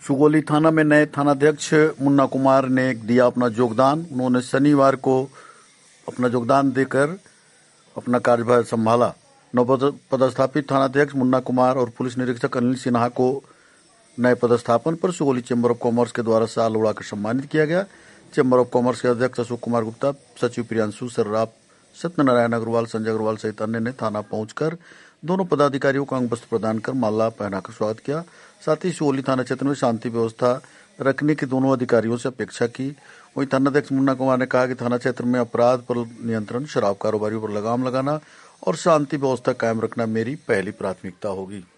सुगौली थाना में नए थानाध्यक्ष मुन्ना कुमार ने दिया अपना योगदान। उन्होंने शनिवार को अपना योगदान देकर अपना कार्यभार संभाला। नवपदस्थापित थानाध्यक्ष मुन्ना कुमार और पुलिस निरीक्षक अनिल सिन्हा को नए पदस्थापन पर सुगौली चैम्बर ऑफ कॉमर्स के द्वारा शाल उड़ाकर सम्मानित किया गया। चैम्बर ऑफ कॉमर्स के अध्यक्ष अशोक कुमार गुप्ता, सचिव प्रियांशु सर्राफ, सत्यनारायण अग्रवाल, संजय अग्रवाल सहित अन्य ने थाना पहुंचकर दोनों पदाधिकारियों को अंग वस्त्र प्रदान कर माला पहनाकर स्वागत किया। साथ ही सुगौली थाना क्षेत्र में शांति व्यवस्था रखने की दोनों अधिकारियों से अपेक्षा की। वहीं थानाध्यक्ष मुन्ना कुमार ने कहा कि थाना क्षेत्र में अपराध पर नियंत्रण, शराब कारोबारियों पर लगाम लगाना और शांति व्यवस्था कायम रखना मेरी पहली प्राथमिकता होगी।